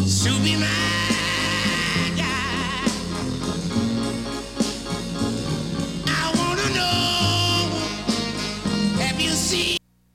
to be my guide. I wanna know, have you seen?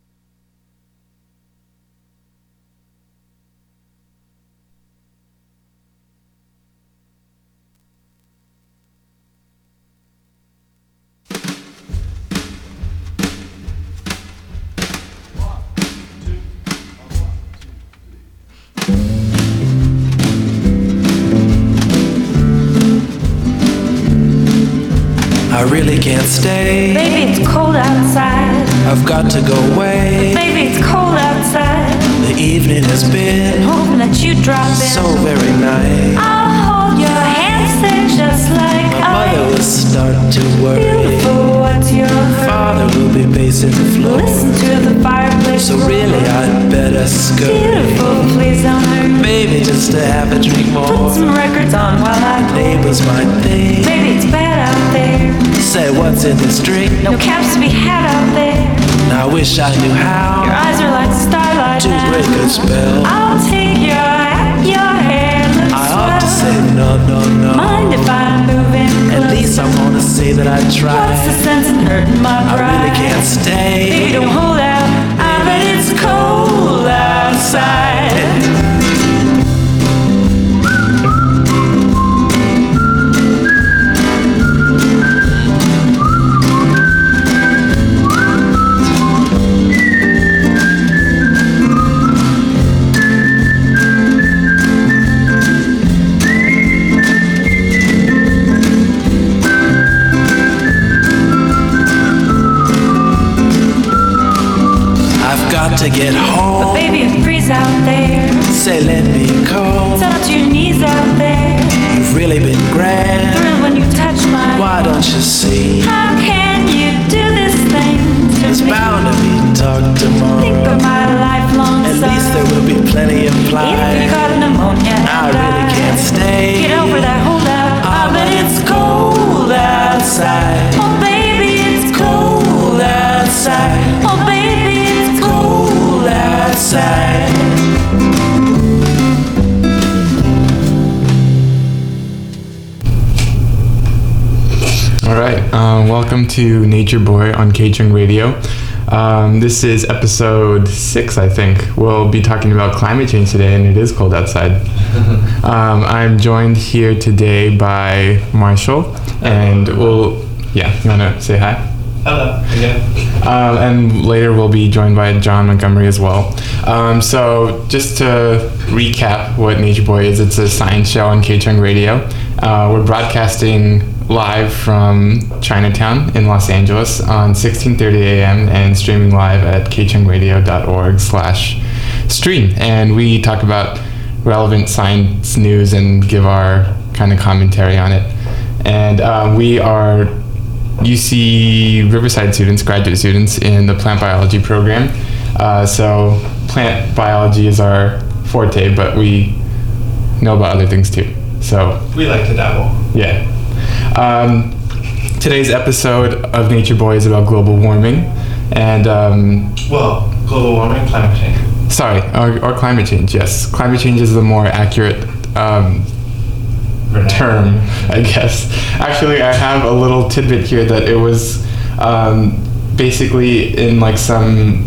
I really can't stay. Baby, it's cold outside. I've got to go away. Baby, it's cold outside. The evening has been Hoping that you drop in. so very nice. I'll hold your hand, say just like My mother will start to worry. Beautiful, what's your hurry? Father will be pacing the floor. Listen to the fireplace. So really I'd better scurry. Beautiful, please don't hurt me. Maybe just to have a drink more. Put some records on while I go. Neighbors might think. Baby, it's bad out there. Say what's in this drink. No caps to be had out there. I wish I knew how Your eyes are like starlight to now. break a spell. I'll take your hat, your hair looks I ought to swell. say no, no, no. Mind if I'm moving closer? At least I wanna say that I What's the tried. sense in hurting my I pride? really can't stay. Baby, don't hold out. I bet it's cold outside. I've got to get But home. baby, it freeze out there. Say let me go. Touch your knees out there. You've really been grand. Thrill when you touch my. Why don't you see? How can you do this thing to It's me? bound to be talk Think tomorrow. of my lifelong At sorrow. least there will be plenty If you implied. got pneumonia I and really can't stay. Get over that holdout. Ah, but it's cold outside. Oh baby, it's cold outside. Oh baby, it's cold outside. All right, welcome to Nature Boy on Catering Radio. This is episode 6, I think. We'll be talking about climate change today, and it is cold outside. I'm joined here today by Marshall, and you wanna say hi? Hello again. And later we'll be joined by John Montgomery as well. So just to recap what Nature Boy is, it's a science show on Catering Radio. We're broadcasting live from Chinatown in Los Angeles on 16:30 a.m. and streaming live at cateringradio.org/stream. And we talk about relevant science news and give our kind of commentary on it. And we are UC Riverside students, graduate students in the plant biology program. So plant biology is our forte, but we know about other things too. So We like to dabble. yeah. Today's episode of Nature Boy is about global warming and Well, global warming, climate change. or climate change. Yes, climate change is the more accurate term, I guess. Actually, I have a little tidbit here that it was basically in like some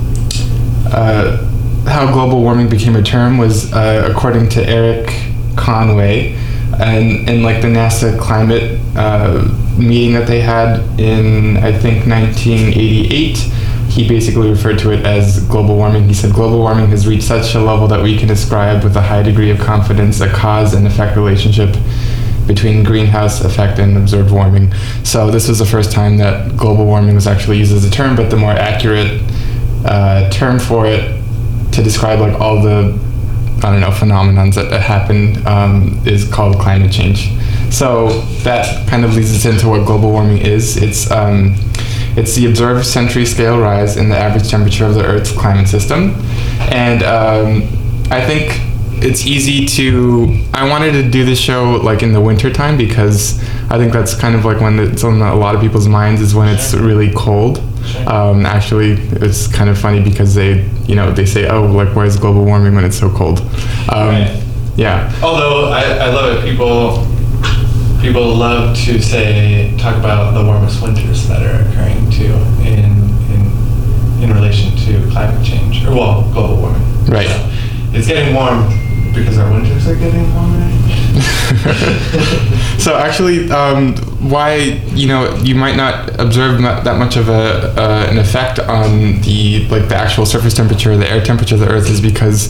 how global warming became a term was according to Eric Conway, and in like the NASA climate meeting that they had in I think 1988. He basically referred to it as global warming. He said global warming has reached such a level that we can describe with a high degree of confidence a cause and effect relationship between greenhouse effect and observed warming. So this was the first time that global warming was actually used as a term, but the more accurate term for it to describe like all the phenomenons that happen is called climate change. So that kind of leads us into what global warming is. It's the observed century scale rise in the average temperature of the Earth's climate system. And I think it's easy I wanted to do this show like in the winter time because I think that's kind of like when it's on a lot of people's minds is when it's really cold. Actually, it's kind of funny because they say, oh, like where's global warming when it's so cold? Right. Yeah. Although I love it, people love to talk about the warmest winters that are occurring too in relation to climate change, or global warming. Right. So it's getting warm because our winters are getting warmer. So actually, why you might not observe that much of an effect on the actual surface temperature, the air temperature of the Earth, is because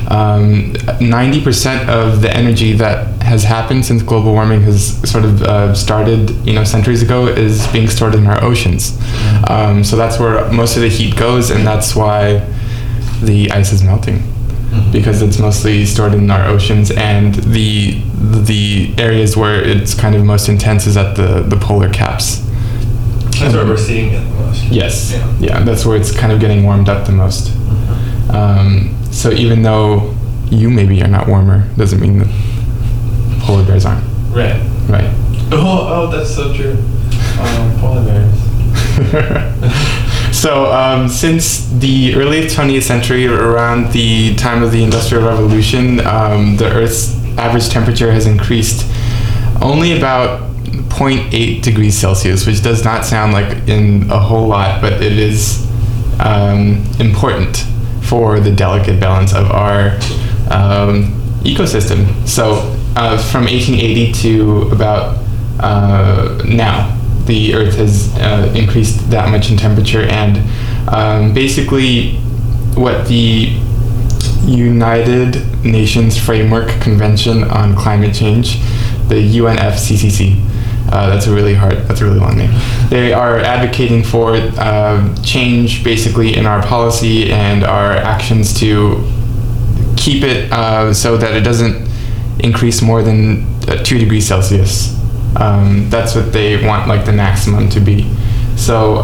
90% of the energy that has happened since global warming has sort of started centuries ago is being stored in our oceans. So that's where most of the heat goes, and that's why the ice is melting. Because it's mostly stored in our oceans, and the areas where it's kind of most intense is at the polar caps. That's where we're seeing it the most. Yes. Yeah, that's where it's kind of getting warmed up the most. So even though you maybe are not warmer, doesn't mean that polar bears aren't. Right. Right. Oh, that's so true. Polar bears. So since the early 20th century, around the time of the Industrial Revolution, the Earth's average temperature has increased only about 0.8 degrees Celsius, which does not sound like in a whole lot, but it is important for the delicate balance of our ecosystem. So from 1880 to about now, the Earth has increased that much in temperature, and basically what the United Nations Framework Convention on Climate Change, the UNFCCC, that's a really long name. They are advocating for change basically in our policy and our actions to keep it so that it doesn't increase more than 2 degrees Celsius. That's what they want the maximum to be. So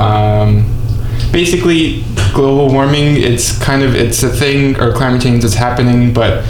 basically global warming, it's a thing, or climate change is happening, but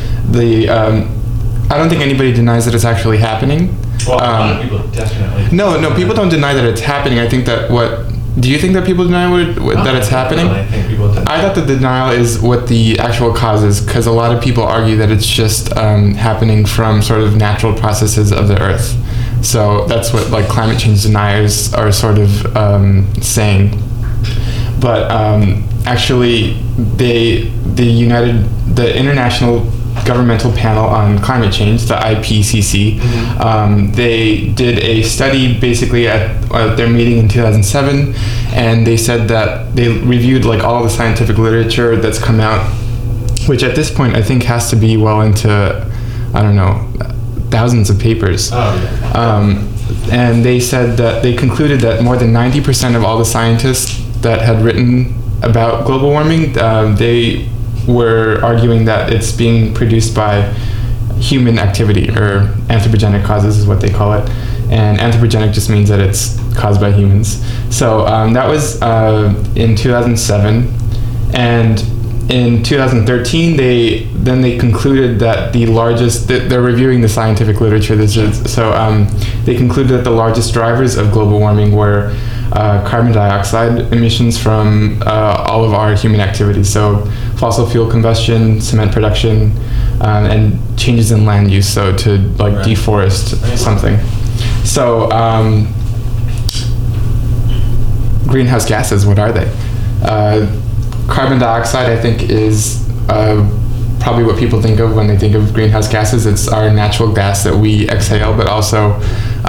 I don't think anybody denies that it's actually happening. Well, a lot of people definitely. No, people don't deny that it's happening. I think that do you think that people deny that it's happening? I think people deny. I thought the denial is what the actual cause is, because a lot of people argue that it's just happening from sort of natural processes of the Earth. So that's what climate change deniers are sort of saying. But actually, the International Governmental Panel on Climate Change, the IPCC, they did a study basically at their meeting in 2007, and they said that they reviewed all the scientific literature that's come out, which at this point I think has to be well into, I don't know, thousands of papers. And they said that they concluded that more than 90% of all the scientists that had written about global warming, they were arguing that it's being produced by human activity, or anthropogenic causes is what they call it. And anthropogenic just means that it's caused by humans. So that was in 2007. And in 2013, they concluded that they're reviewing the scientific literature. They concluded that the largest drivers of global warming were carbon dioxide emissions from all of our human activities. So fossil fuel combustion, cement production, and changes in land use. So to deforest something. So greenhouse gases, what are they? Carbon dioxide, I think, is probably what people think of when they think of greenhouse gases. It's our natural gas that we exhale, but also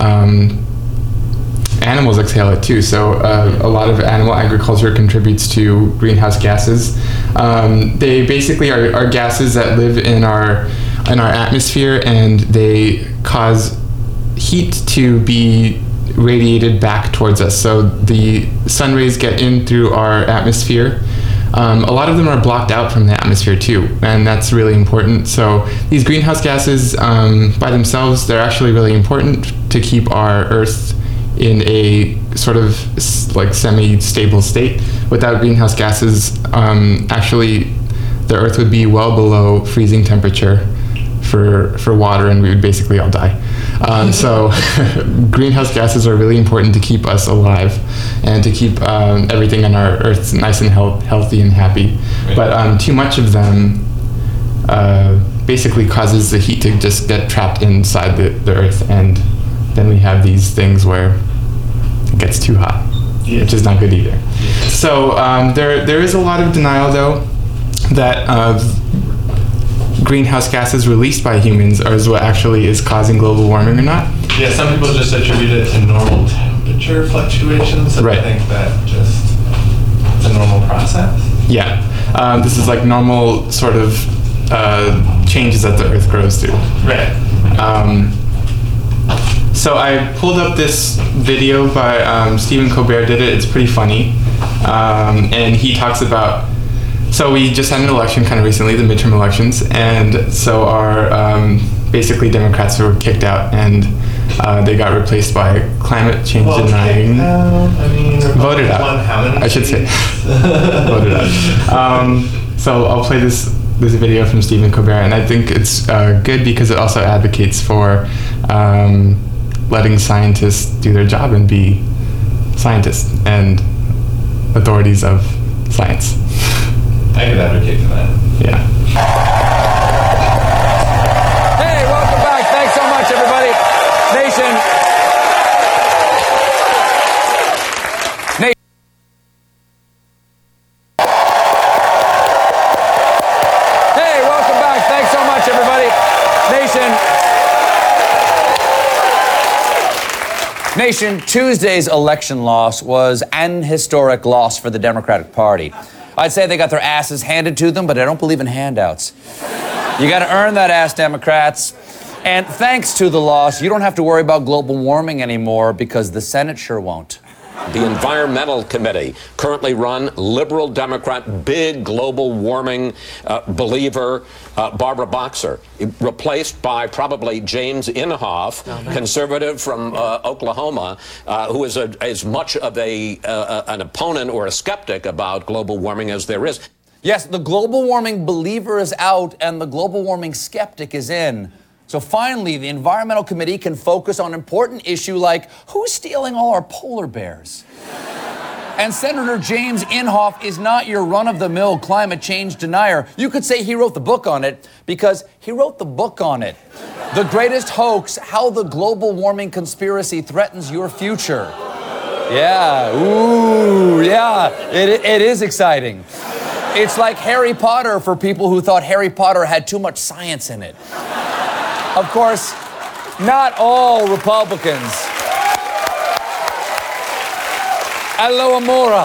animals exhale it too. So a lot of animal agriculture contributes to greenhouse gases. They basically are gases that live in our atmosphere, and they cause heat to be radiated back towards us. So the sun rays get in through our atmosphere. A lot of them are blocked out from the atmosphere too, and that's really important. So these greenhouse gases by themselves, they're actually really important to keep our Earth in a sort of semi-stable state. Without greenhouse gases, actually the Earth would be well below freezing temperature for water, and we would basically all die. So greenhouse gases are really important to keep us alive and to keep everything on our Earth nice and healthy and happy. Right. But too much of them basically causes the heat to just get trapped inside the Earth, and then we have these things where it gets too hot, which is not good either. So there is a lot of denial, though, that greenhouse gases released by humans is what actually is causing global warming or not. Yeah, some people just attribute it to normal temperature fluctuations, and I think that just it's a normal process. Yeah, this is like normal sort of changes that the Earth grows through. Right. So I pulled up this video by Stephen Colbert did it. It's pretty funny, and he talks about. So we just had an election kind of recently, the midterm elections, and so our basically Democrats were kicked out, and they got replaced by climate change denying. Voted out. I should say. Voted out. So I'll play this video from Stephen Colbert, and I think it's good because it also advocates for letting scientists do their job and be scientists and authorities of science. I could advocate for that. Yeah. Hey, welcome back. Thanks so much, everybody. Nation. Hey, welcome back. Thanks so much, everybody. Nation, Tuesday's election loss was an historic loss for the Democratic Party. I'd say they got their asses handed to them, but I don't believe in handouts. You got to earn that ass, Democrats. And thanks to the loss, you don't have to worry about global warming anymore because the Senate sure won't. The Environmental Committee, currently run liberal Democrat, big global warming believer, Barbara Boxer, replaced by probably James Inhofe, conservative from Oklahoma, who is as much of an opponent or a skeptic about global warming as there is. Yes, the global warming believer is out and the global warming skeptic is in. So finally, the Environmental Committee can focus on important issue like who's stealing all our polar bears? And Senator James Inhofe is not your run-of-the-mill climate change denier. You could say he wrote the book on it because he wrote the book on it. The greatest hoax, how the global warming conspiracy threatens your future. Yeah, ooh, yeah, it is exciting. It's like Harry Potter for people who thought Harry Potter had too much science in it. Of course, not all Republicans. Allo Amora.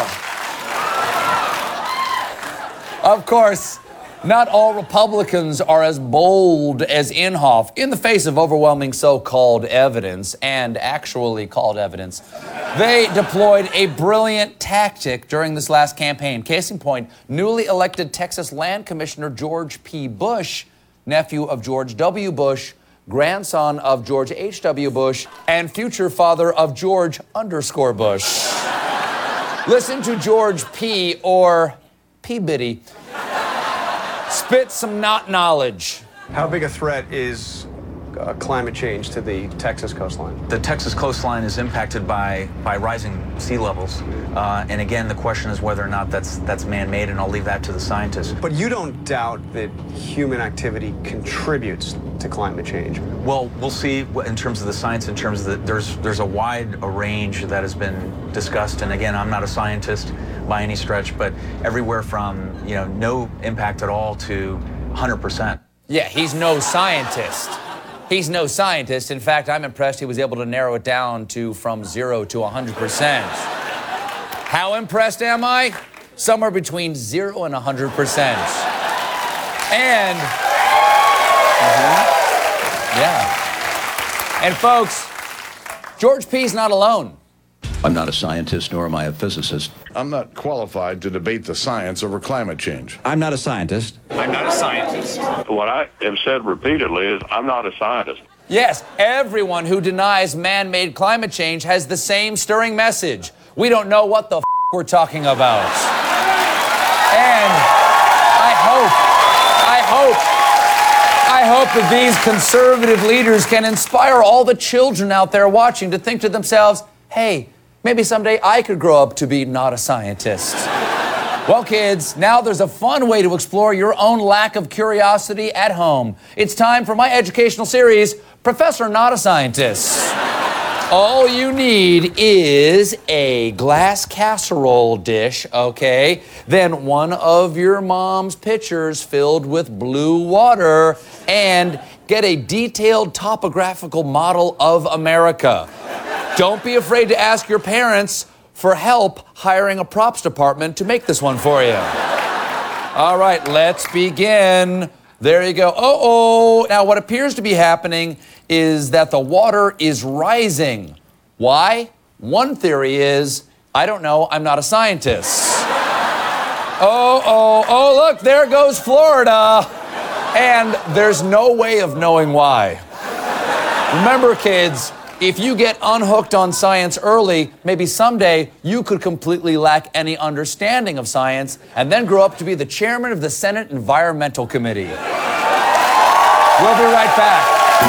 Of course, not all Republicans are as bold as Inhofe in the face of overwhelming so-called evidence and actually called evidence. They deployed a brilliant tactic during this last campaign. Case in point, newly elected Texas Land Commissioner George P. Bush, nephew of George W. Bush, grandson of George H.W. Bush, and future father of George _ Bush. Listen to George P. or P-Bitty spit some not knowledge. How big a threat is climate change to the Texas coastline? The Texas coastline is impacted by rising sea levels. And again, the question is whether or not that's man-made, and I'll leave that to the scientists. But you don't doubt that human activity contributes to climate change? Well, we'll see in terms of the science, in terms of there's a wide range that has been discussed. And again, I'm not a scientist by any stretch, but everywhere from, no impact at all to 100%. Yeah, he's no scientist. He's no scientist. In fact, I'm impressed he was able to narrow it down to from 0 to 100%. How impressed am I? Somewhere between 0 and 100%. And, yeah. And folks, George P.'s not alone. I'm not a scientist, nor am I a physicist. I'm not qualified to debate the science over climate change. I'm not a scientist. I'm not a scientist. What I have said repeatedly is I'm not a scientist. Yes, everyone who denies man-made climate change has the same stirring message. We don't know what the we're talking about. And I hope that these conservative leaders can inspire all the children out there watching to think to themselves, hey, maybe someday I could grow up to be not a scientist. Well, kids, now there's a fun way to explore your own lack of curiosity at home. It's time for my educational series, Professor Not a Scientist. All you need is a glass casserole dish, okay? Then one of your mom's pitchers filled with blue water, and get a detailed topographical model of America. Don't be afraid to ask your parents for help hiring a props department to make this one for you. All right, let's begin. There you go. Uh-oh. Now, what appears to be happening is that the water is rising. Why? One theory is, I don't know, I'm not a scientist. Oh, look, there goes Florida. And there's no way of knowing why. Remember, kids, if you get unhooked on science early, maybe someday you could completely lack any understanding of science and then grow up to be the chairman of the Senate Environmental Committee. We'll be right back.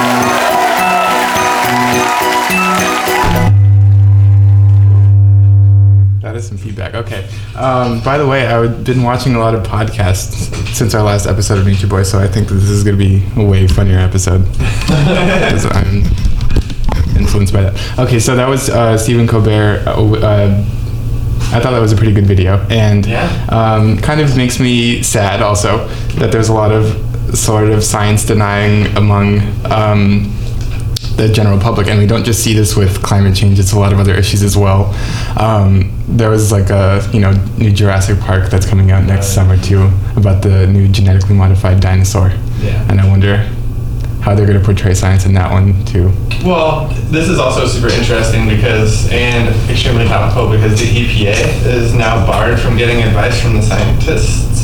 That is some feedback. Okay. By the way, I've been watching a lot of podcasts since our last episode of Nature Boy, so I think that this is going to be a way funnier episode. Because I'm influenced by that. Okay, so that was Stephen Colbert. I thought that was a pretty good video, and kind of makes me sad also that there's a lot of sort of science denying among the general public, and we don't just see this with climate change, it's a lot of other issues as well. There was like a new Jurassic Park that's coming out next summer too, about the new genetically modified dinosaur, and I wonder how they're going to portray science in that one too. Well, this is also super interesting and extremely topical because the EPA is now barred from getting advice from scientists.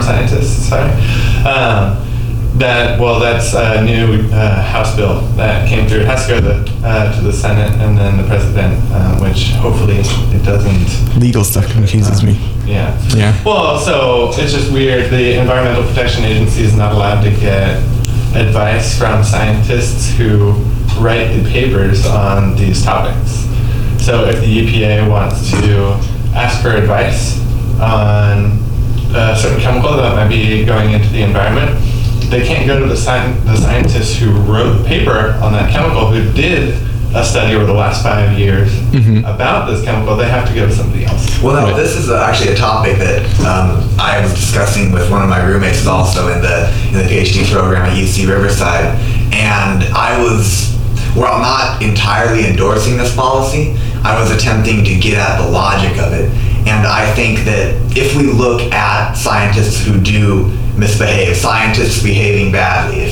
That's a new House bill that came through. It has to go to the Senate and then the President, which hopefully it doesn't. Legal stuff confuses me. Yeah. Well, so it's just weird. The Environmental Protection Agency is not allowed to get advice from scientists who write the papers on these topics. So if the EPA wants to ask for advice on a certain chemical that might be going into the environment, they can't go to the scientists who wrote the paper on that chemical, who did a study over the last 5 years about this chemical. They have to go to somebody else. Well, no, this is actually a topic that I was discussing with one of my roommates also in the PhD program at UC Riverside, and while not entirely endorsing this policy, I was attempting to get at the logic of it. And I think that if we look at scientists who do misbehave, scientists behaving badly,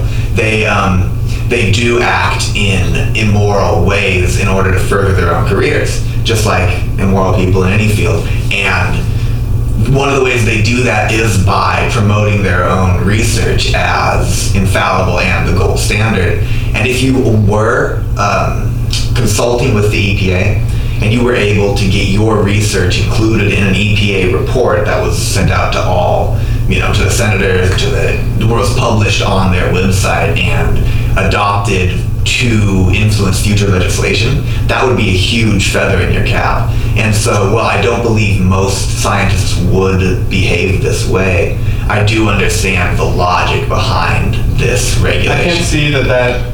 they do act in immoral ways in order to further their own careers, just like immoral people in any field. And one of the ways they do that is by promoting their own research as infallible and the gold standard. And if you were consulting with the EPA and you were able to get your research included in an EPA report that was sent out to all, to the senators, was published on their website and adopted to influence future legislation, that would be a huge feather in your cap. And so, while I don't believe most scientists would behave this way, I do understand the logic behind this regulation. I can see that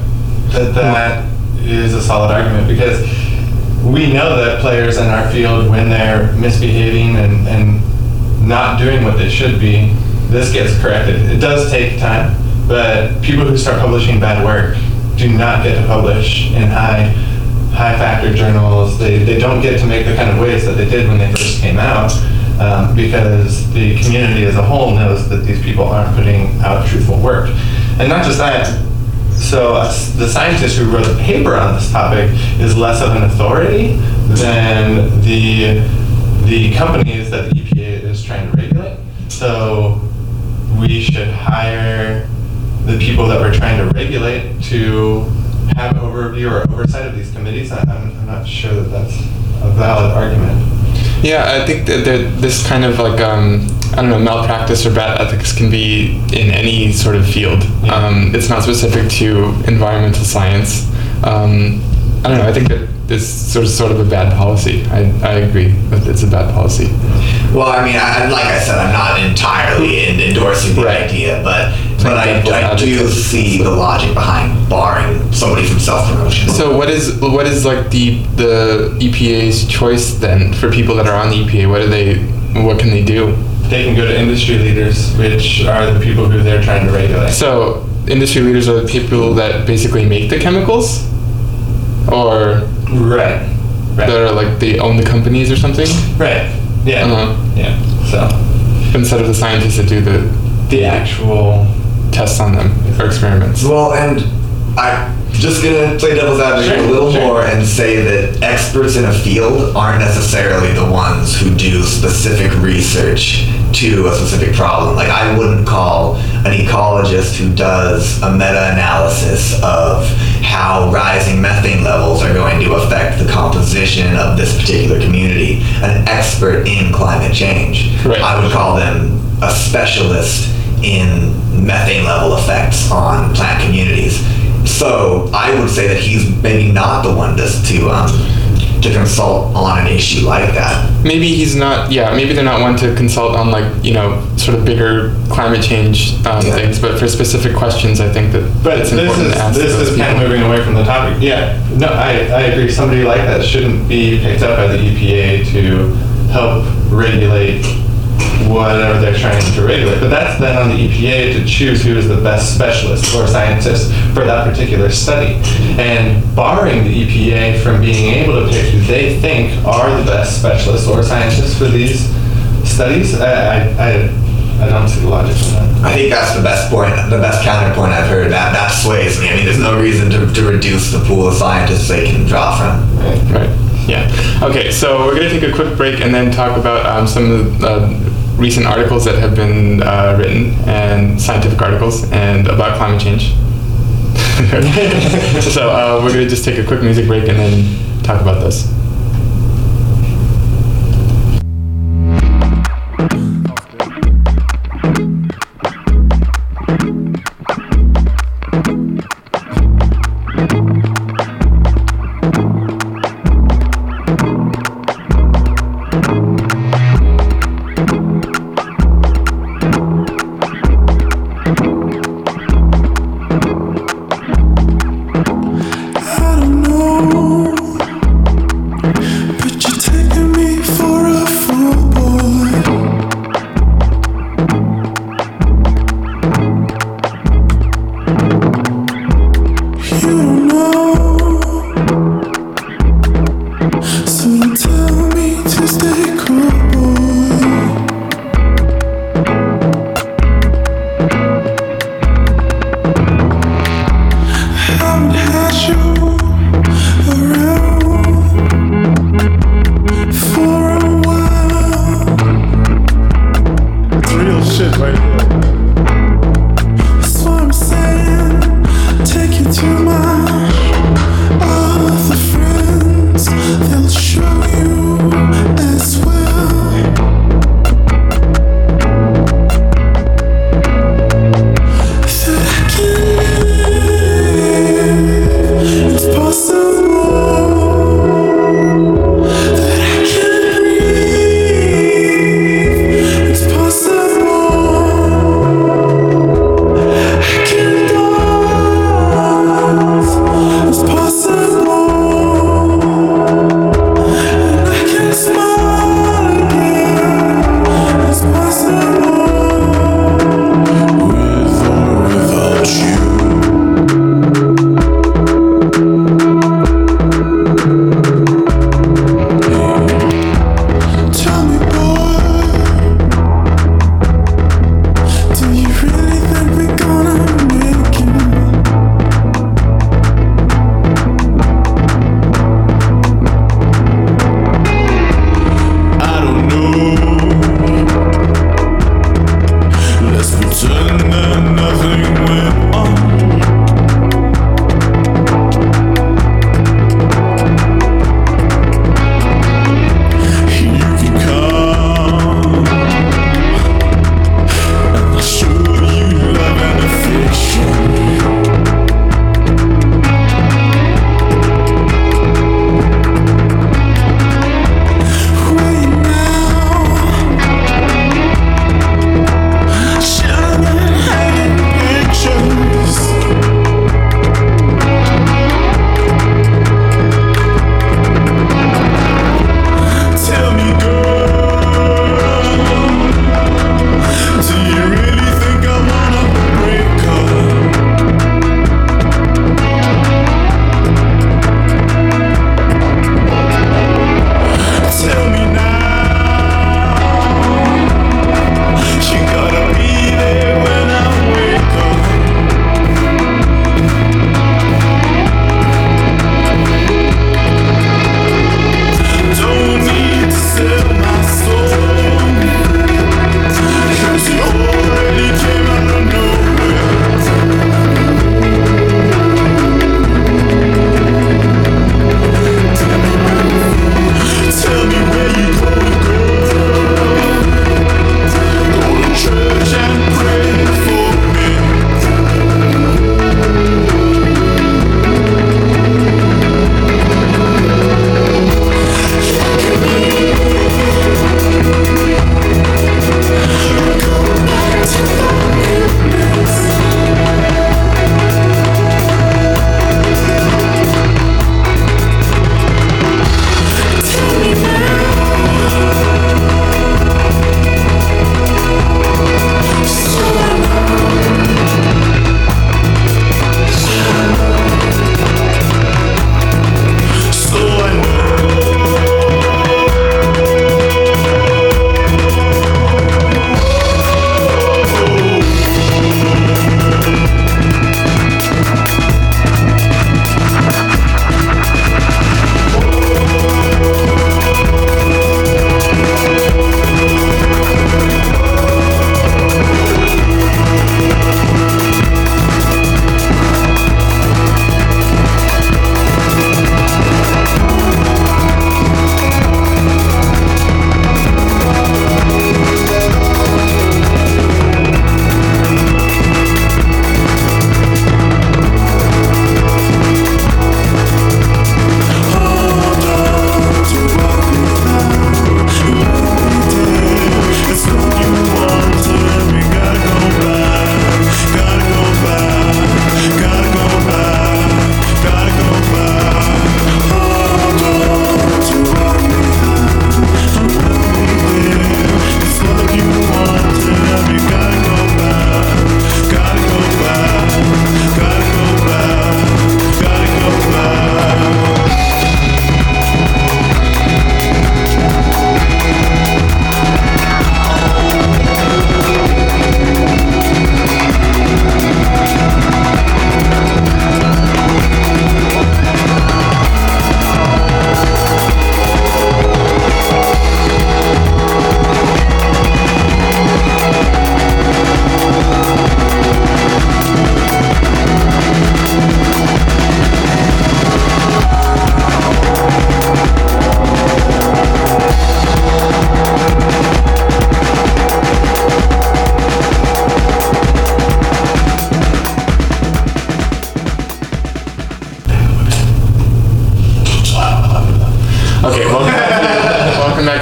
is a solid argument, because we know that players in our field, when they're misbehaving and not doing what they should be, this gets corrected. It does take time, but people who start publishing bad work do not get to publish in high factor journals. They don't get to make the kind of waves that they did when they first came out, because the community as a whole knows that these people aren't putting out truthful work. And not just that, so the scientist who wrote the paper on this topic is less of an authority than the companies that the EPA is trying to regulate. So we should hire the people that we're trying to regulate to have overview or oversight of these committees. I'm not sure that that's a valid argument. Yeah, I think that this kind of like, malpractice or bad ethics can be in any sort of field. It's not specific to environmental science. I think that is sort of a bad policy. I agree that it's a bad policy. Well, I mean, like I said, I'm not entirely endorsing the idea, but I do see the logic behind barring somebody from self-promotion. So what is like the EPA's choice then for people that are on the EPA? What can they do? They can go to industry leaders, which are the people who they're trying to regulate. So industry leaders are the people that basically make the chemicals, or right. that are like they own the companies or something. Right. Yeah. Yeah. So instead of the scientists that do the actual tests on them or experiments. Well, and I'm just gonna play devil's advocate a little more and say that experts in a field aren't necessarily the ones who do specific research to a specific problem. Like, I wouldn't call an ecologist who does a meta-analysis of how rising methane levels are going to affect the composition of this particular community an expert in climate change. Right. I would call them a specialist in methane level effects on plant communities. So I would say that he's maybe not the one to consult on an issue like that. Maybe he's not. Yeah, maybe they're not one to consult on, like, sort of bigger climate change things. But for specific questions, I think that it's important to ask those This is kind of moving away from the topic. Yeah, no, I agree. Somebody like that shouldn't be picked up by the EPA to help regulate whatever they're trying to regulate. But that's then on the EPA to choose who is the best specialist or scientist for that particular study. And barring the EPA from being able to pick who they think are the best specialists or scientists for these studies, I don't see the logic in that. I think that's the best point, the best counterpoint I've heard. That sways me. I mean, there's no reason to reduce the pool of scientists they can draw from. Right. Yeah. Okay, so we're going to take a quick break and then talk about some of the recent articles that have been written, and scientific articles, and about climate change. So we're going to just take a quick music break and then talk about this.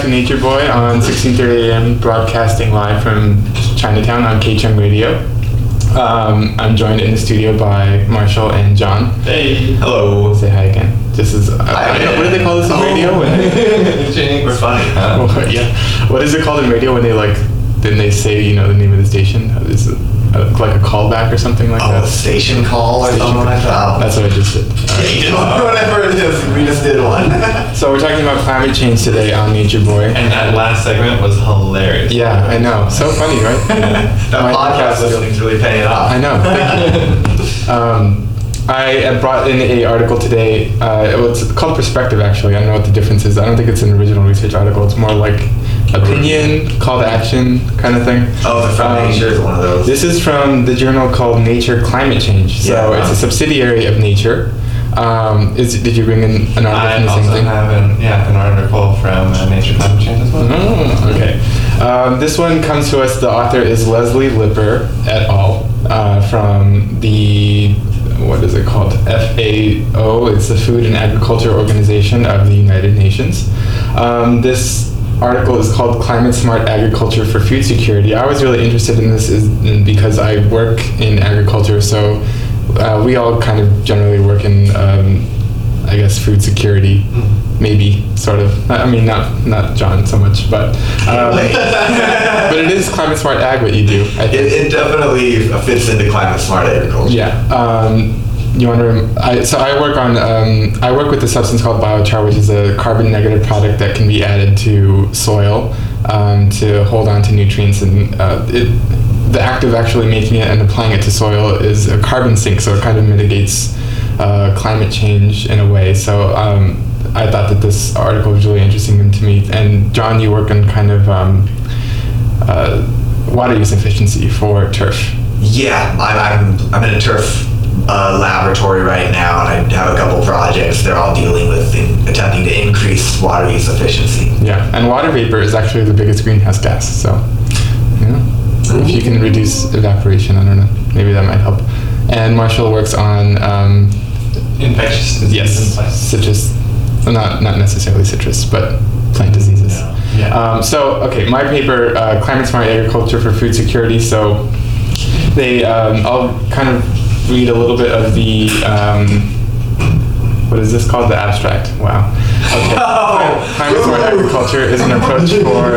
to Nature Boy on 16:30 a.m. broadcasting live from Chinatown on KCHUNG Radio. I'm joined in the studio by Marshall and John. Hey. Hello. Say hi again. This is what do they call this in radio? We're funny, huh? Well, yeah. What is it called in radio when they say the name of the station? Is it like a callback or something like that? Oh, station call or something like that. That's what I just did. Whatever it is, we just did one. So we're talking about climate change today on Nature Boy. And that last segment was hilarious. Yeah, I know. So funny, right? That podcast listening's really paying off. I know. Thank you. I brought in an article today. It's called Perspective, actually. I don't know what the difference is. I don't think it's an original research article. It's more like opinion, call to action kind of thing. Oh, from Nature is one of those. This is from the journal called Nature Climate Change. So it's a subsidiary of Nature. Did you bring in an article from the same thing? I also have an article from Nature Climate Change as well. Oh, okay. This one comes to us. The author is Leslie Lipper et al. From the, what is it called? FAO. It's the Food and Agriculture Organization of the United Nations. This article is called Climate Smart Agriculture for Food Security. I was really interested in this because I work in agriculture, so we all kind of generally work in, I guess, food security, maybe, sort of. I mean, not John so much, but but it is climate smart ag what you do. I think. It definitely fits into climate smart agriculture. Yeah. You want to? So I work with a substance called biochar, which is a carbon negative product that can be added to soil to hold on to nutrients, and the act of actually making it and applying it to soil is a carbon sink, so it kind of mitigates climate change in a way. So I thought that this article was really interesting to me. And John, you work on kind of water use efficiency for turf. Yeah, I'm in a turf laboratory right now, and I have a couple projects. They're all dealing with attempting to increase water use efficiency. Yeah, and water vapor is actually the biggest greenhouse gas. So, if you can reduce evaporation, I don't know, maybe that might help. And Marshall works on infectious diseases in plants. Citrus, not necessarily citrus, but plant diseases. Yeah. Okay, my paper, Climate Smart Agriculture for Food Security. So they, I'll kind of read a little bit of the, what is this called? The abstract. Wow. Okay. Oh. Climate Smart Agriculture is an approach for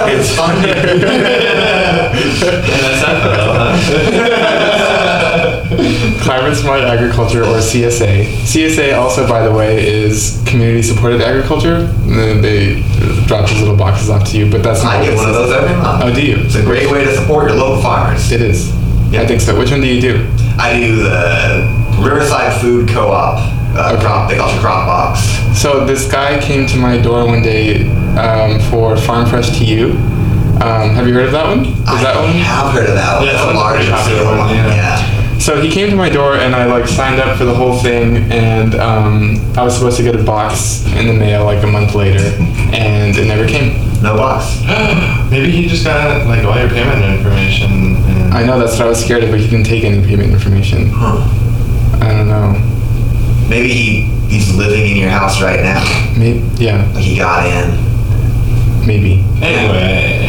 Climate Smart Agriculture, or CSA. CSA also, by the way, is Community Supported Agriculture. They drop these little boxes off to you, but that's not. I get one of those every month. Oh, do you? It's a great way to support your local farmers. It is. Yeah. I think so. Which one do you do? I do the Riverside Food Co-op. They call it Crop Box. So this guy came to my door one day for Farm Fresh TU. Have you heard of that one? I have heard of that one. Yeah, it's a large one. Yeah. So he came to my door, and I signed up for the whole thing, and I was supposed to get a box in the mail a month later, and it never came. No box. Maybe he just got all your payment information. I know, that's what I was scared of, but he didn't take any payment information. Huh. I don't know. Maybe he's living in your house right now. Maybe, yeah. He got in. Maybe. Anyway.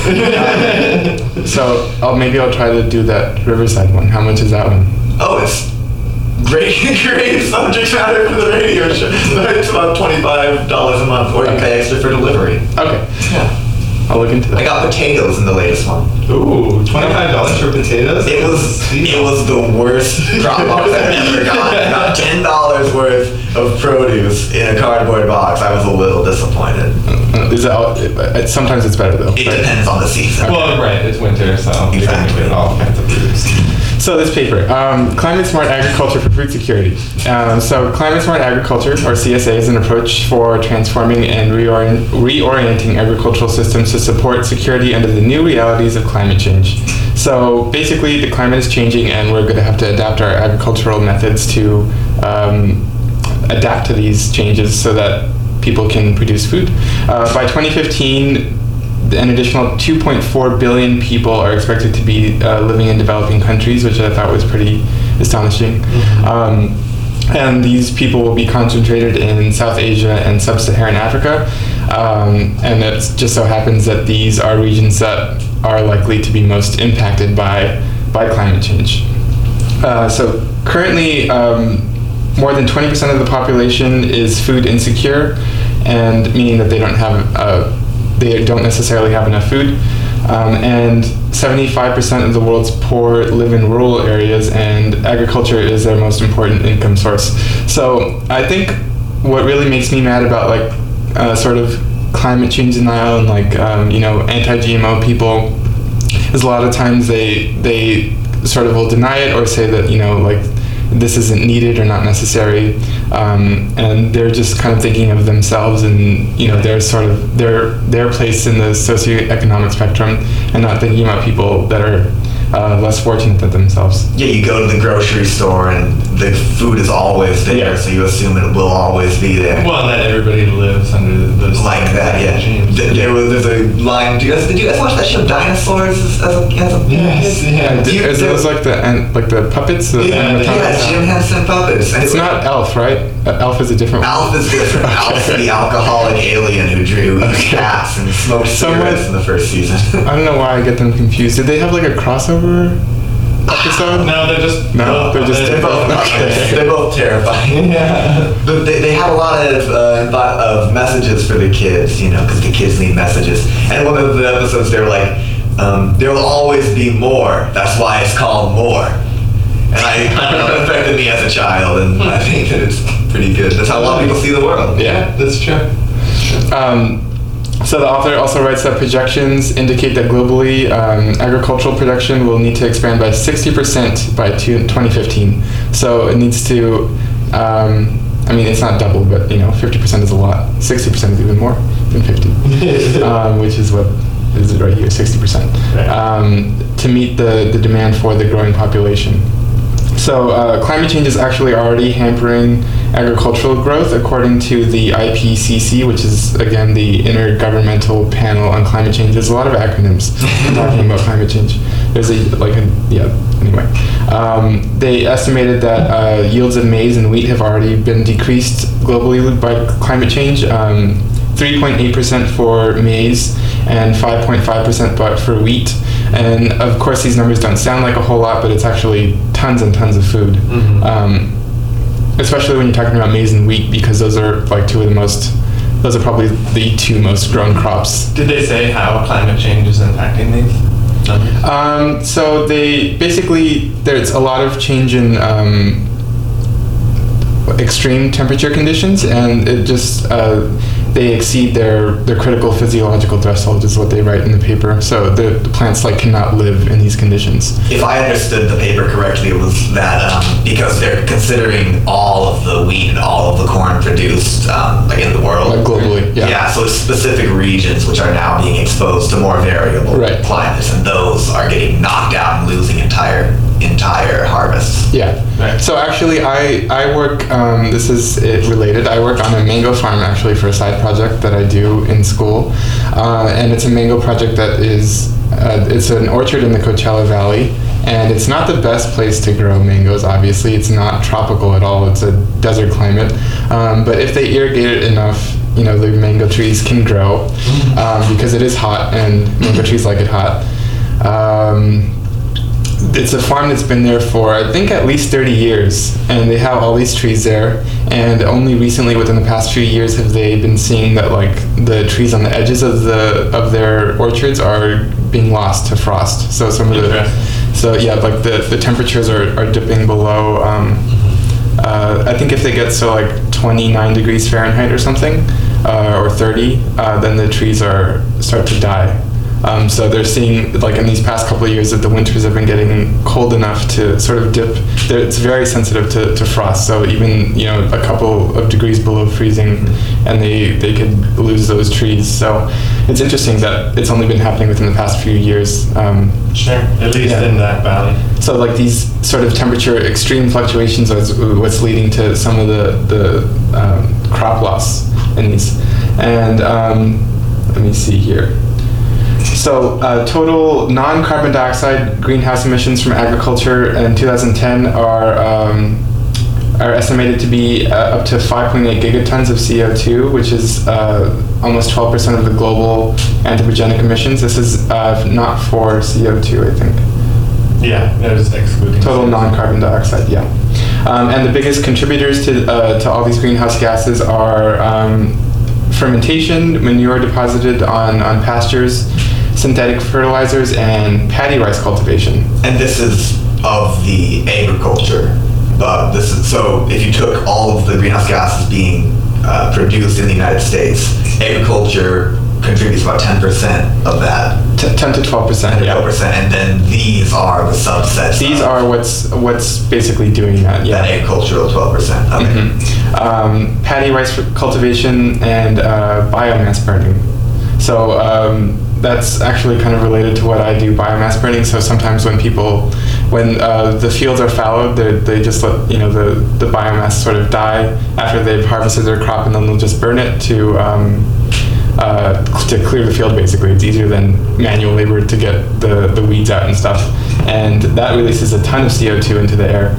Okay. So maybe I'll try to do that Riverside one. How much is that one? Oh, it's great subject matter for the radio show. It's about $25 a month, or you pay extra for delivery. Okay. Yeah. I'll look into that. I got potatoes in the latest one. Ooh, $25 for potatoes? It was the worst crop box I've ever gotten. I got $10 worth of produce in a cardboard box. I was a little disappointed. Sometimes it's better though. It depends on the season. Well, right, it's winter, so exactly. You can get all kinds of produce. So this paper, Climate Smart Agriculture for Food Security. So Climate Smart Agriculture, or CSA, is an approach for transforming and reorienting agricultural systems to support security under the new realities of climate change. So basically, the climate is changing, and we're going to have to adapt our agricultural methods to adapt to these changes so that people can produce food. By 2015, an additional 2.4 billion people are expected to be living in developing countries, which I thought was pretty astonishing. Mm-hmm. And these people will be concentrated in South Asia and Sub-Saharan Africa. And it just so happens that these are regions that are likely to be most impacted by climate change. So currently, more than 20% of the population is food insecure, and meaning that they don't necessarily have enough food. And 75% of the world's poor live in rural areas, and agriculture is their most important income source. So I think what really makes me mad about sort of climate change denial and anti-GMO people is a lot of times they sort of will deny it or say that this isn't needed or not necessary, and they're just kind of thinking of themselves and their sort of their place in the socioeconomic spectrum, and not thinking about people that are less fortunate than themselves. Yeah, you go to the grocery store and the food is always there, so you assume it will always be there. Well, that everybody lives under those like that. Yeah, there's a line. Did you guys watch that show Dinosaurs as a Yes, yeah. Is those like the puppets? Jim Henson puppets. It's not Elf, right? Elf is a different one. Elf is different. Elf's the alcoholic alien who drew cats and smoked cigarettes in the first season. I don't know why I get them confused. Did they have like a crossover episode? No, they're just they're both terrifying. Yeah, but they have a lot of messages for the kids, because the kids need messages. And one of the episodes, they were like, "There will always be more. That's why it's called More." And it affected me as a child, and I think that it's pretty good. That's how a lot of people see the world. Yeah, that's true. So the author also writes that projections indicate that globally agricultural production will need to expand by 60% by 2015. So it needs to, it's not double, but 50% is a lot. 60% is even more than 50, which is what is it right here, 60%, to meet the demand for the growing population. So climate change is actually already hampering agricultural growth, according to the IPCC, which is, again, the Intergovernmental Panel on Climate Change. There's a lot of acronyms talking about climate change. There's anyway. They estimated that yields of maize and wheat have already been decreased globally by climate change. 3.8% for maize and 5.5% but for wheat. And of course these numbers don't sound like a whole lot, but it's actually tons and tons of food. Especially when you're talking about maize and wheat, because those are those are probably the two most grown crops. Did they say how climate change is impacting these numbers? So they basically, there's a lot of change in extreme temperature conditions, and it just they exceed their critical physiological threshold, is what they write in the paper. So the plants cannot live in these conditions. If I understood the paper correctly, it was that because they're considering all of the wheat and all of the corn produced in the world, globally. Yeah. So specific regions which are now being exposed to more variable climates, and those are getting knocked out and losing entire harvests. Yeah. Right. So actually, I work. This is related. I work on a mango farm actually for a side project that I do in school, and it's a mango project that is it's an orchard in the Coachella Valley, and it's not the best place to grow mangoes. Obviously, it's not tropical at all. It's a desert climate, but if they irrigate it enough, the mango trees can grow because it is hot, and mango trees like it hot. It's a farm that's been there for, I think, at least 30 years, and they have all these trees there, and only recently, within the past few years, have they been seeing that the trees on the edges of their orchards are being lost to frost. So the temperatures are dipping below, I think if they get 29 degrees Fahrenheit or something, or 30, then the trees start to die. So they're seeing, in these past couple of years, that the winters have been getting cold enough to sort of dip. It's very sensitive to frost, so even a couple of degrees below freezing, and they could lose those trees. So it's interesting that it's only been happening within the past few years. Sure, at least in that valley. So these sort of temperature extreme fluctuations is what's leading to some of the crop loss in these. And let me see here. So total non-carbon dioxide greenhouse emissions from agriculture in 2010 are are estimated to be up to 5.8 gigatons of CO2, which is almost 12% of the global anthropogenic emissions. This is not for CO2, I think. Yeah, that is excluding total CO2. non-carbon dioxide. Yeah, and the biggest contributors to all these greenhouse gases are fermentation, manure deposited on pastures, synthetic fertilizers, and paddy rice cultivation. And this is of the agriculture. So if you took all of the greenhouse gases being produced in the United States, agriculture contributes about 10% of that. 10 to 12%. 10 to 12%, and then these are the subsets. These are what's basically doing that. Yeah. That agricultural 12%. Okay. Mm-hmm. Paddy rice cultivation and biomass burning. So that's actually kind of related to what I do, biomass burning. So sometimes when the fields are fallowed, they just let the biomass sort of die after they've harvested their crop, and then they'll just burn it to clear the field. Basically, it's easier than manual labor to get the weeds out and stuff, and that releases a ton of CO2 into the air.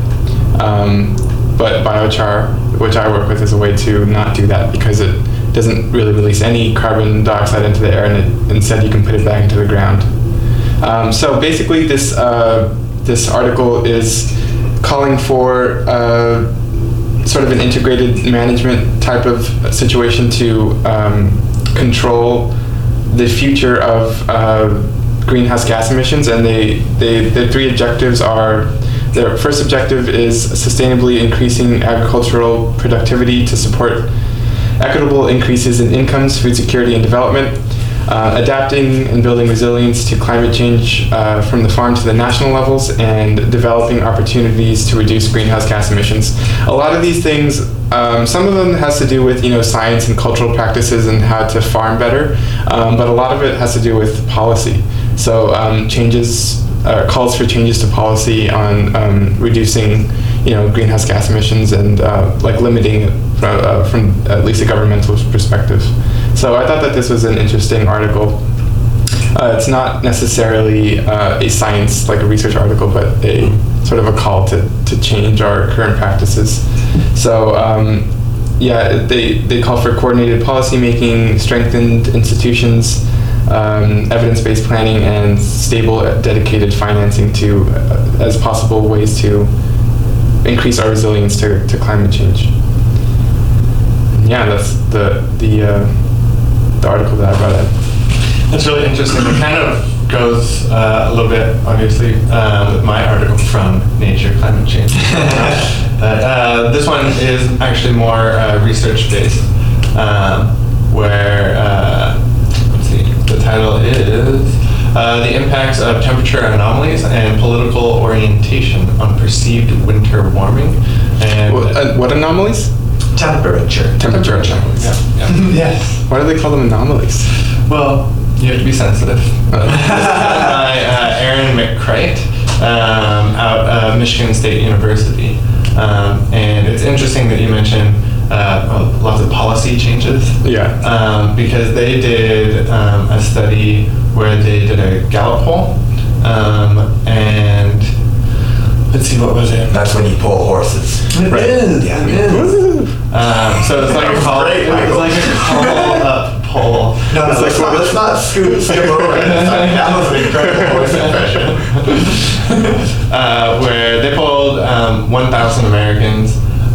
But biochar, which I work with, is a way to not do that because it doesn't really release any carbon dioxide into the air, and instead you can put it back into the ground. So basically, this article is calling for sort of an integrated management type of situation to control the future of greenhouse gas emissions, and the three objectives are: their first objective is sustainably increasing agricultural productivity to support equitable increases in incomes, food security, and development, adapting and building resilience to climate change from the farm to the national levels, and developing opportunities to reduce greenhouse gas emissions. A lot of these things, some of them has to do with science and cultural practices and how to farm better, but a lot of it has to do with policy. So calls for changes to policy on reducing greenhouse gas emissions and limiting it from at least a governmental perspective. So I thought that this was an interesting article. It's not necessarily a science, like a research article, but a sort of a call to change our current practices. So they call for coordinated policy making, strengthened institutions, evidence-based planning, and stable, dedicated financing as possible ways to increase our resilience to climate change. Yeah, that's the article that I brought up. That's really interesting. It kind of goes a little bit, obviously, with my article from Nature, Climate Change. This one is actually more research-based, where, let's see, the title is The Impacts of Temperature Anomalies and Political Orientation on Perceived Winter Warming. And what anomalies? Temperature anomalies. Yeah. Yes. Why do they call them anomalies? Well, you have to be sensitive. This is by Aaron McCreight out of Michigan State University. And it's interesting that you mentioned lots of policy changes. Yeah. Because they did a study where they did a Gallup poll, and let's see, what was it? That's when you pull horses. It is. Yeah. It is. So it's like a call. It's like a call-up poll. No, let's not skip over it. That was an incredible horse impression. Where they polled 1,000 Americans.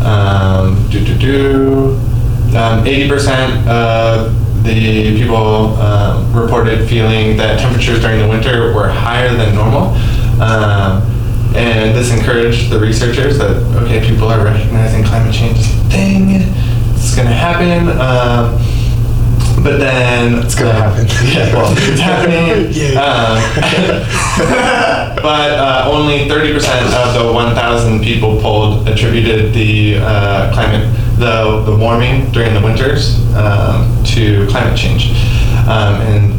80% of the people reported feeling that temperatures during the winter were higher than normal. And this encouraged the researchers that, okay, people are recognizing climate change as a thing, it's going to happen, but then... It's going to happen. Yeah, well, it's happening. But only 30% of the 1,000 people polled attributed the the warming during the winters to climate change. And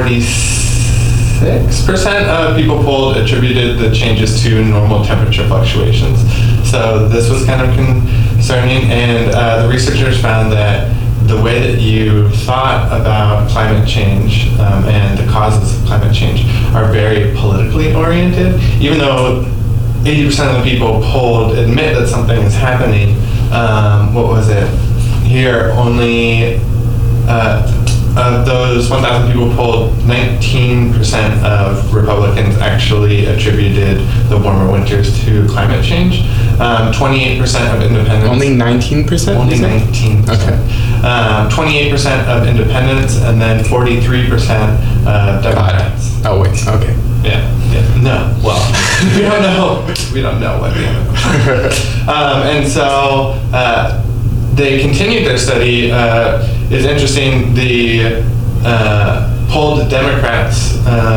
46% of people polled attributed the changes to normal temperature fluctuations. So this was kind of concerning, and the researchers found that the way that you thought about climate change and the causes of climate change are very politically oriented, even though 80% of the people polled admit that something is happening. What was it? Here, only of those 1,000 people polled, 19% of Republicans actually attributed the warmer winters to climate change. 28% of independents. Only 19%? Only 19%. Okay. 28% of independents, and then 43% Democrats. Oh wait. Okay. Yeah. No. Well, we don't know. We don't know what the end. And so they continued their study. It's interesting. The polled Democrats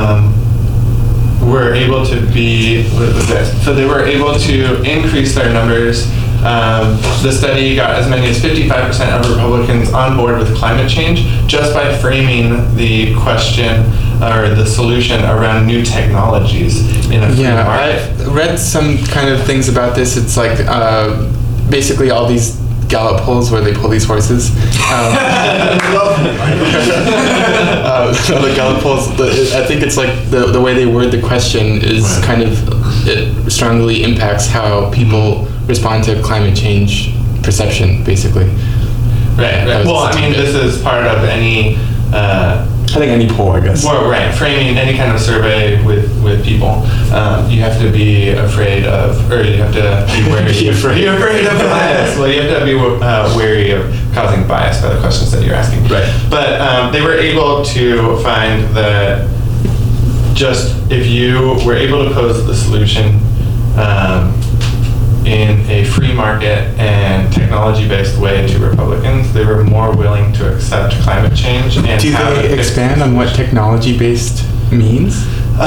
were able to be. What was that? So they were able to increase their numbers. The study got as many as 55% of Republicans on board with climate change just by framing the question or the solution around new technologies in a free market. I read some kind of things about this. It's like basically all these Gallup polls where they pull these horses. The Gallup polls, I think it's like the way they word the question is kind of, it strongly impacts how people respond to climate change perception, basically. Right. Well, I mean, this is part of any... I think any poll, I guess. Well, right. Framing any kind of survey with people, you have to be afraid of, or you have to be wary. You're afraid of bias. Well, you have to be wary of causing bias by the questions that you're asking. Right. But they were able to find that just if you were able to pose the solution in a free market and technology-based way to Republicans, they were more willing to accept climate change. And do they expand on what technology-based means?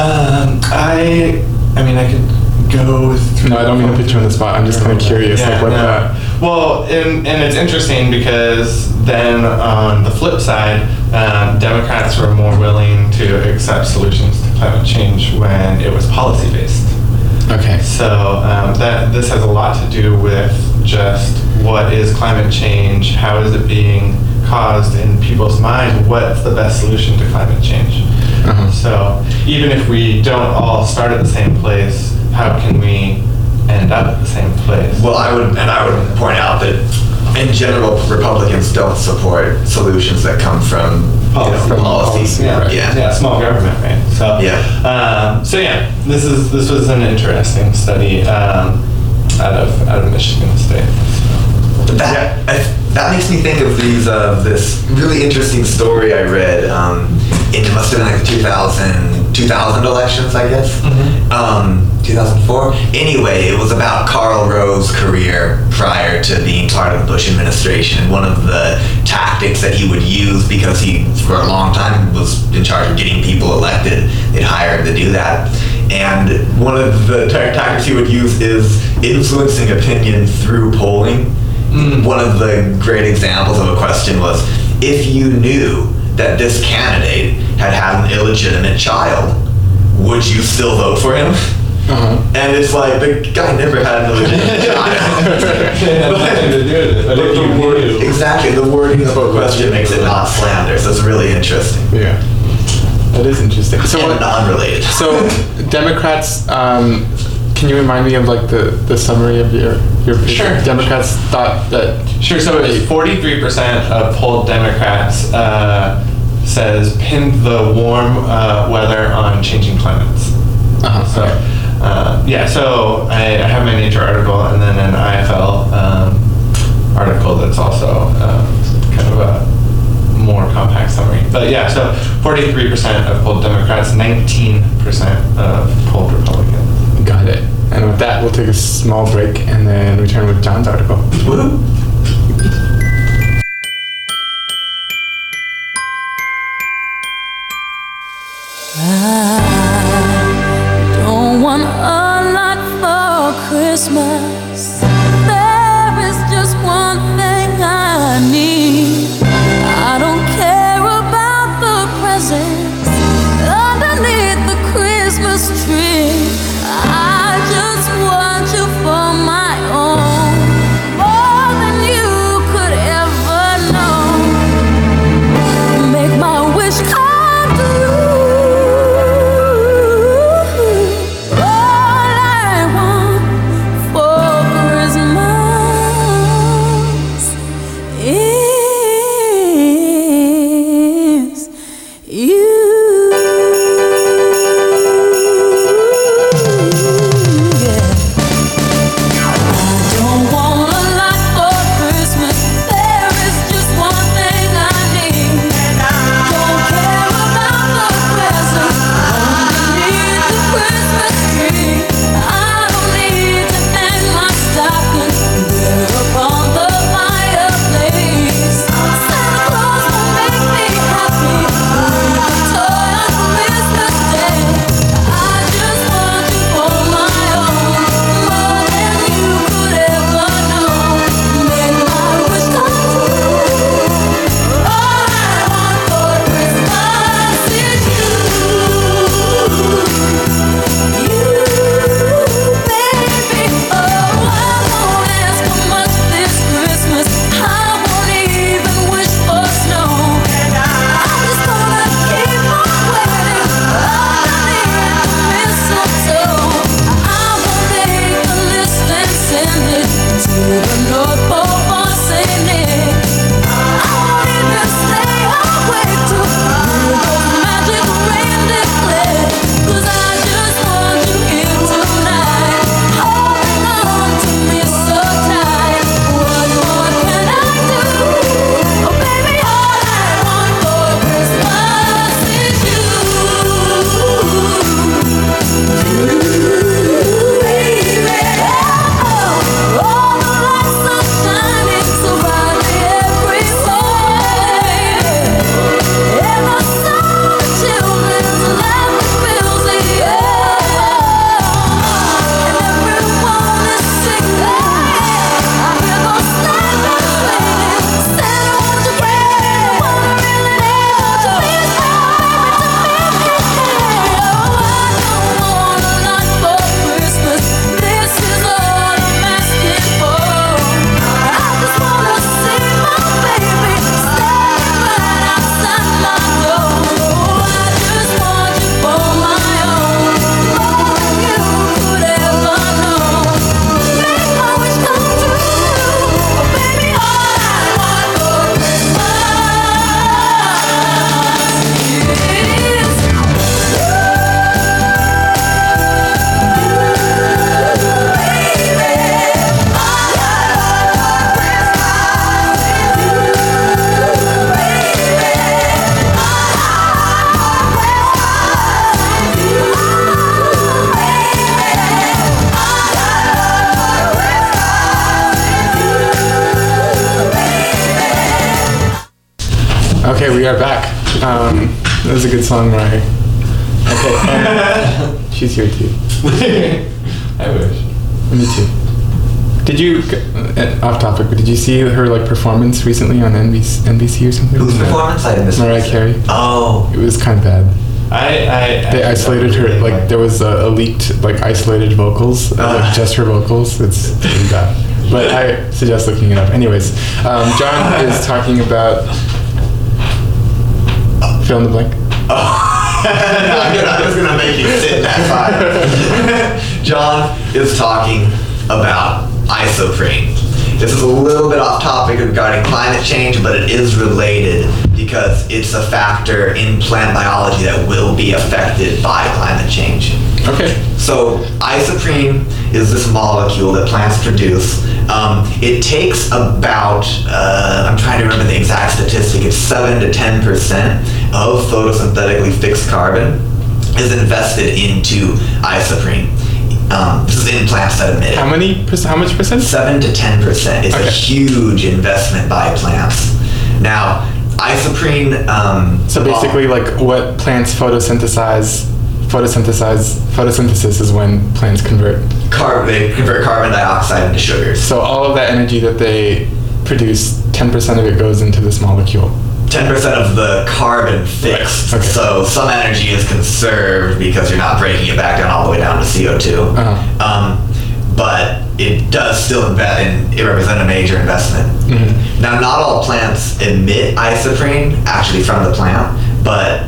I mean, I could go through... No, I don't mean to put you on the spot. I'm just kind of curious. Yeah, like what Well, and it's interesting because then on the flip side, Democrats were more willing to accept solutions to climate change when it was policy-based. Okay. So this has a lot to do with just what is climate change, how is it being caused in people's mind, what's the best solution to climate change. So even if we don't all start at the same place, how can we end up at the same place? Well, I would point out that in general, Republicans don't support solutions that come from policy. Yeah, small government, right? So this was an interesting study out of Michigan State. So. That makes me think of this really interesting story I read. It must have been like the 2000 elections, I guess. 2004. Anyway, it was about Karl Rove's career prior to being part of the Bush administration. One of the tactics that he would use, because he, for a long time, was in charge of getting people elected, they'd hire him to do that. And one of the tactics he would use is influencing opinion through polling. One of the great examples of a question was, if you knew that this candidate had an illegitimate child, would you still vote for him? And it's like, the guy never had an illegitimate child. Exactly, the wording of the question makes it not slander, so it's really interesting. Yeah, that is interesting. So unrelated. So Democrats, can you remind me of like the summary of your Sure. Democrats thought that... Sure, so it's 43% of polled Democrats says pinned the warm weather on changing climates. So I have my Nature article and then an IFL article that's also kind of a more compact summary. But yeah, so 43% of polled Democrats, 19% of polled Republicans. Got it. And with that, we'll take a small break and then return with John's article. Woo! I don't want a lot for Christmas. There is just one thing I need. I don't care about the presents underneath the Christmas tree. I just want you for my own. More Okay, we are back. That was a good song, Mariah. Okay, she's here too. I wish. Me too. Did you, off topic, but did you see her like performance recently on NBC or something? Whose performance? I missed. Mariah Carey. Oh. It was kind of bad. They isolated her, like there was a leaked like isolated vocals, like just her vocals. It's really bad. But I suggest looking it up. Anyways, John is talking about fill in the blank. I was gonna make you sit in that fire. John is talking about isoprene. This is a little bit off topic regarding climate change, but it is related because it's a factor in plant biology that will be affected by climate change. Okay. So isoprene is this molecule that plants produce. It takes about, I'm trying to remember the exact statistic, it's 7 to 10% of photosynthetically fixed carbon is invested into isoprene. This is in plants that emit it. How much percent? 7 to 10%. It's a huge investment by plants. Now, isoprene. So basically, like what plants photosynthesis is when plants convert. They convert carbon dioxide into sugars. So all of that energy that they produce, 10% of it goes into this molecule. 10% of the carbon fixed. Right. Okay. So some energy is conserved because you're not breaking it back down all the way down to CO2. But it does still it represent a major investment. Mm-hmm. Now, not all plants emit isoprene actually from the plant, but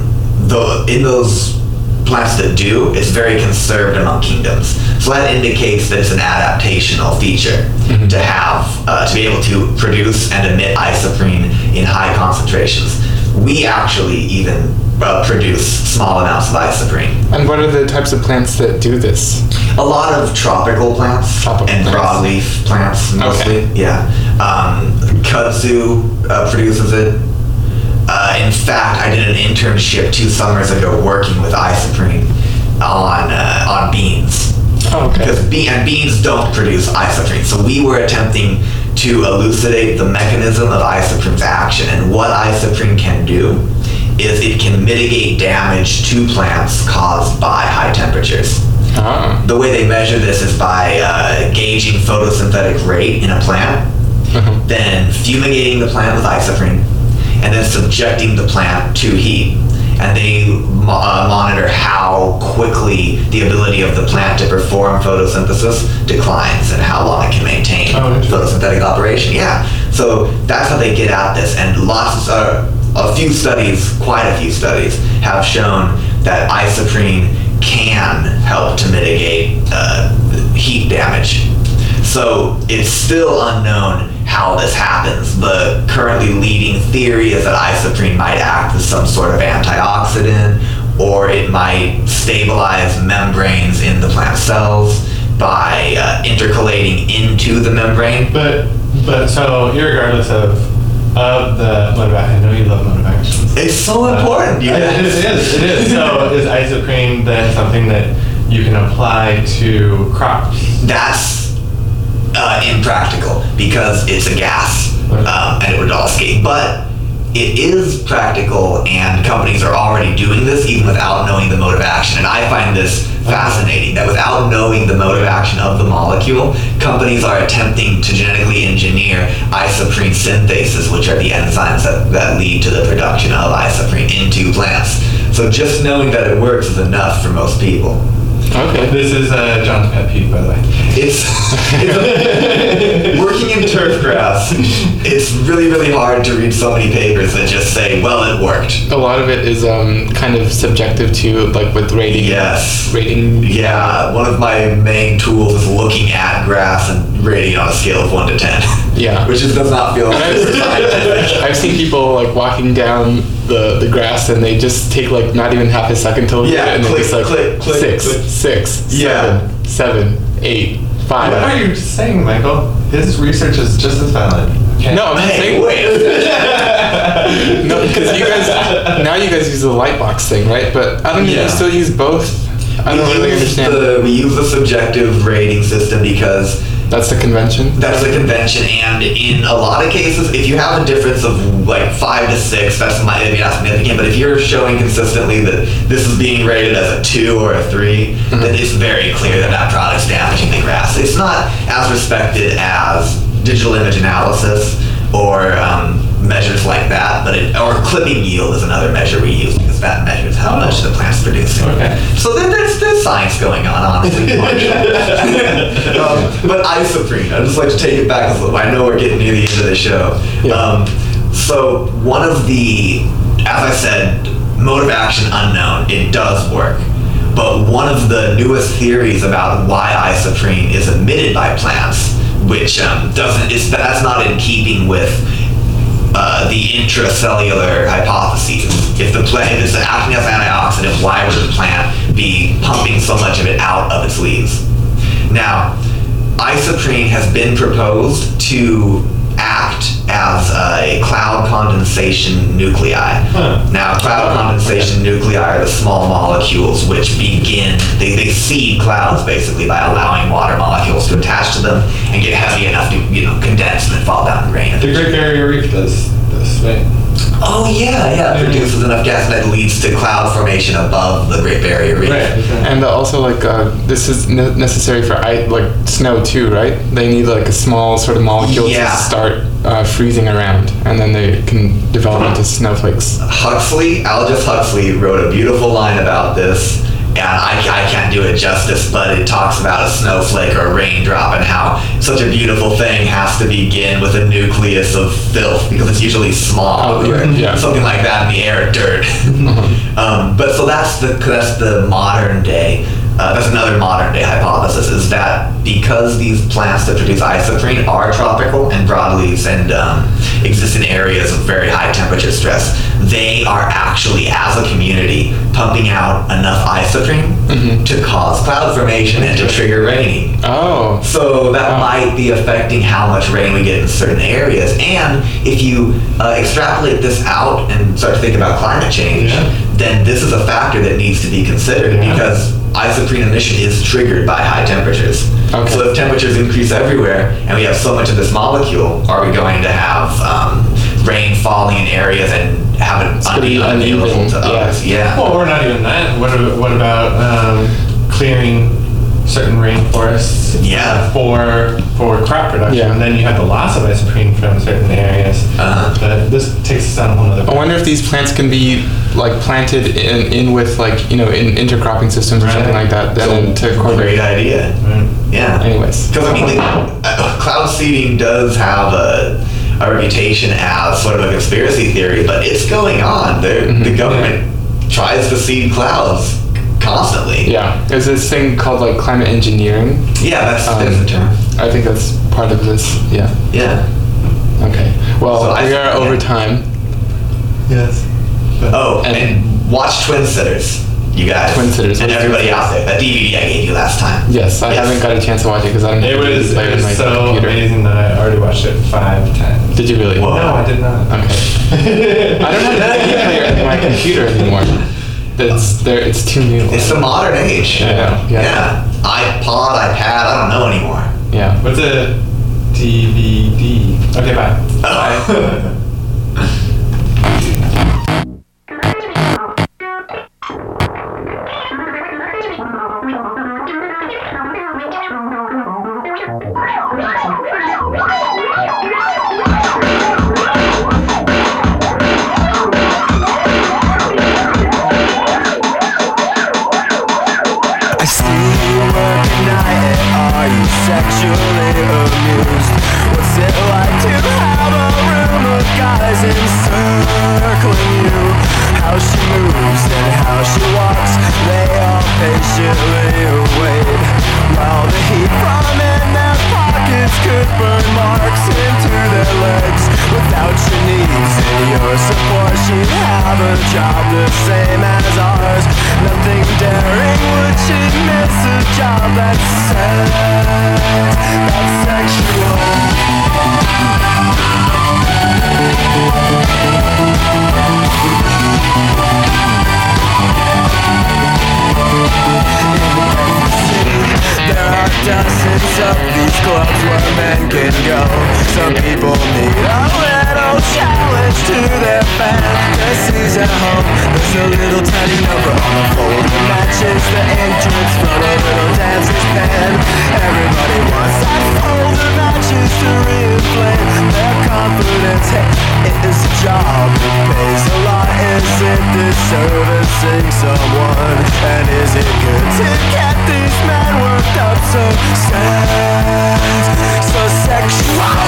in those plants that do, it's very conserved among kingdoms. So that indicates that it's an adaptational feature to have, to be able to produce and emit isoprene in high concentrations. We actually even produce small amounts of isoprene. And what are the types of plants that do this? A lot of tropical plants and broadleaf plants mostly. Okay. Yeah. Kudzu produces it. In fact, I did an internship 2 summers ago working with isoprene on beans. Oh, okay. Because beans don't produce isoprene, so we were attempting to elucidate the mechanism of isoprene's action. And what isoprene can do is it can mitigate damage to plants caused by high temperatures. The way they measure this is by gauging photosynthetic rate in a plant, then fumigating the plant with isoprene, and then subjecting the plant to heat. And they monitor how quickly the ability of the plant to perform photosynthesis declines and how long it can maintain photosynthetic operation. Yeah, so that's how they get at this. And quite a few studies have shown that isoprene can help to mitigate heat damage. So it's still unknown how this happens. The currently leading theory is that isoprene might act as some sort of antioxidant, or it might stabilize membranes in the plant cells by intercalating into the membrane. But so irregardless of the mode of action, I know you love mode of actions. It's so important. It is. So is isoprene then something that you can apply to crops? That's impractical because it's a gas and it would all escape. But it is practical, and companies are already doing this even without knowing the mode of action. And I find this fascinating, that without knowing the mode of action of the molecule, companies are attempting to genetically engineer isoprene synthases, which are the enzymes that lead to the production of isoprene into plants. So just knowing that it works is enough for most people. Okay. This is John's pet peeve, by the way. It's working in turf grass. It's really, really hard to read so many papers that just say, well, it worked. A lot of it is kind of subjective to, like, with rating. Yes. Rating. Yeah. One of my main tools is looking at grass and rating on a scale of 1 to 10. Yeah. Which does not feel super scientific. I've seen people, like, walking down the grass, and they just take, like, not even half a second to look at it, and click, they're just like, click, 6, 7, 8, 5. What are you saying, Michael? His research is just as valid. Okay. No, I'm not saying. No, because you guys use the Lightbox thing, right? But I don't know. You still use both. I don't really understand. We use the subjective rating system because That's the convention? That's the convention, and in a lot of cases, if you have a difference of like 5 to 6, that's maybe not significant, but if you're showing consistently that this is being rated as a 2 or a 3, then it's very clear that that product's damaging the grass. It's not as respected as digital image analysis or measures like that, but or clipping yield is another measure we use because that measures how much the plant's producing. Okay. So there's science going on, honestly. But isoprene, I'd just like to take it back a little. I know we're getting near the end of the show. Yeah. So one of the, as I said, mode of action unknown, it does work. But one of the newest theories about why isoprene is emitted by plants, which that's not in keeping with the intracellular hypotheses. If the plant is acting as an antioxidant, why would the plant be pumping so much of it out of its leaves? Now, isoprene has been proposed to act as a cloud condensation nuclei. Now, cloud condensation nuclei are the small molecules which begin, they seed clouds basically by allowing water molecules to attach to them and get heavy enough to, condense and then fall down and rain. The Great Barrier Reef does this, right? Oh yeah, it produces enough gas that leads to cloud formation above the Great Barrier Reef. Right. And also, this is necessary for snow too, right? They need like a small sort of molecule to start freezing around, and then they can develop into snowflakes. Aldous Huxley wrote a beautiful line about this, and I can't do it justice, but it talks about a snowflake or a raindrop and how such a beautiful thing has to begin with a nucleus of filth because it's usually smog or something like that in the air, dirt. But so that's the modern day. That's another modern day hypothesis, is that because these plants that produce isoprene are tropical and broadleaves and exist in areas of very high temperature stress, they are actually, as a community, pumping out enough isoprene to cause cloud formation and to trigger raining. Oh. So that might be affecting how much rain we get in certain areas. And if you extrapolate this out and start to think about climate change, then this is a factor that needs to be considered because isoprene emission is triggered by high temperatures. Okay. So if temperatures increase everywhere and we have so much of this molecule, are we going to have rain falling in areas and have it unavailable to others? Yeah. Well, or not even that. What about clearing certain rainforests for crop production, and then you have the loss of isoprene from certain areas. But this takes us on a whole other. I wonder if these plants can be like planted in with in intercropping systems or something like that. Then to great idea. Yeah. Anyways, because cloud seeding does have a reputation as sort of a conspiracy theory, but it's going on. The government tries to seed clouds constantly. Yeah. There's this thing called climate engineering. Yeah, that's the term. I think that's part of this. Yeah. Yeah. Okay. Well, we are over time. Yes. And watch Twin Sitters, you guys. Twin Sitters. And everybody out there. That DVD I gave you last time. Yes, I haven't got a chance to watch it because I don't know. It was so amazing that I already watched it 5 times. Did you really? No, I did not. Okay. I don't have a DVD player in my computer anymore. It's too new. It's the modern age. Yeah. iPod, iPad, I don't know anymore. Yeah. What's a DVD? Okay, bye. Bye. Sexually amused. What's it like to have a room of guys encircling you? How she moves and how she walks, they all patiently wait, while the heat from in their pockets could burn marks into their legs. Without your needs and your support, she'd have a job the same as ours. Nothing daring, would she miss a job that's sexual? There are dozens of these clubs people need a little challenge to their fantasies at home. There's a little tiny number on the floor that matches the entrance from a little dancer's pen. Everybody wants that folder matches to reinflate their confidence. Hey, it is a job, it pays a lot. Is it this servicing someone? And is it good to get these men worked up so sexual?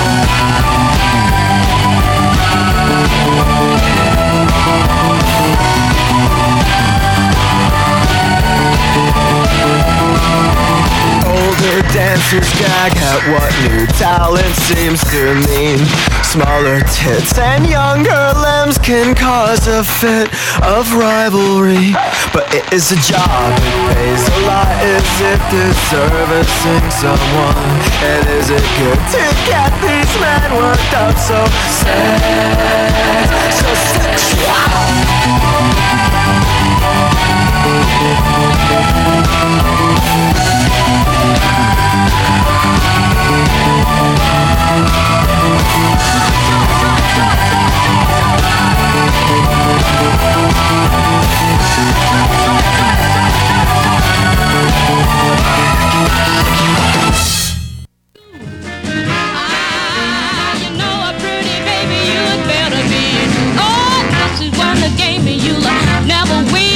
Older dancers gag at what new talent seems to mean. Smaller tits and younger limbs can cause a fit of rivalry. But it is a job, it pays a lot. Is it servicing someone? And is it good to get these men worked up so sexual?